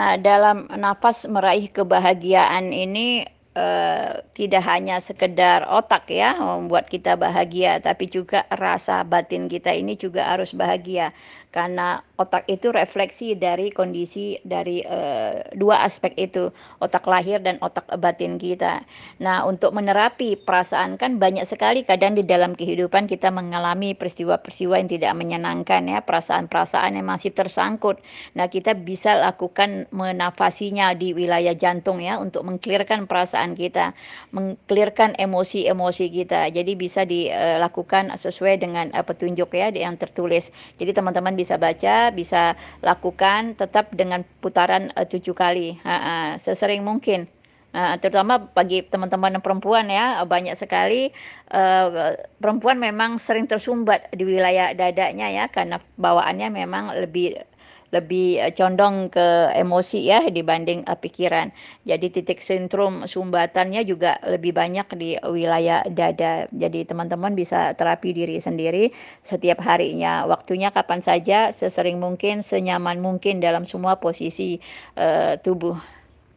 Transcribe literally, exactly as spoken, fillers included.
Nah, dalam nafas meraih kebahagiaan ini, eee, tidak hanya sekedar otak ya, membuat kita bahagia, tapi juga rasa batin kita ini juga harus bahagia. Karena otak itu refleksi dari kondisi dari, eee, dua aspek itu, otak lahir dan otak batin kita. Nah, untuk menerapi perasaan kan banyak sekali kadang di dalam kehidupan kita mengalami peristiwa-peristiwa yang tidak menyenangkan ya, perasaan-perasaan yang masih tersangkut. Nah, kita bisa lakukan menafasinya di wilayah jantung ya, untuk meng-clear-kan perasaan kita, meng-clear-kan emosi-emosi kita. Jadi bisa dilakukan sesuai dengan, eee, petunjuk ya yang tertulis. Jadi teman-teman bisa baca, bisa lakukan tetap dengan putaran, eee, tujuh kali heeh, sesering mungkin. Heeh, terutama bagi teman-teman yang perempuan ya, banyak sekali, eee, perempuan memang sering tersumbat di wilayah dadanya ya, karena bawaannya memang lebih lebih, eee, condong ke emosi ya dibanding, eee, pikiran. Jadi titik sentrum sumbatannya juga lebih banyak di wilayah dada. Jadi teman-teman bisa terapi diri sendiri setiap harinya, waktunya kapan saja, sesering mungkin, senyaman mungkin dalam semua posisi, eee, tubuh.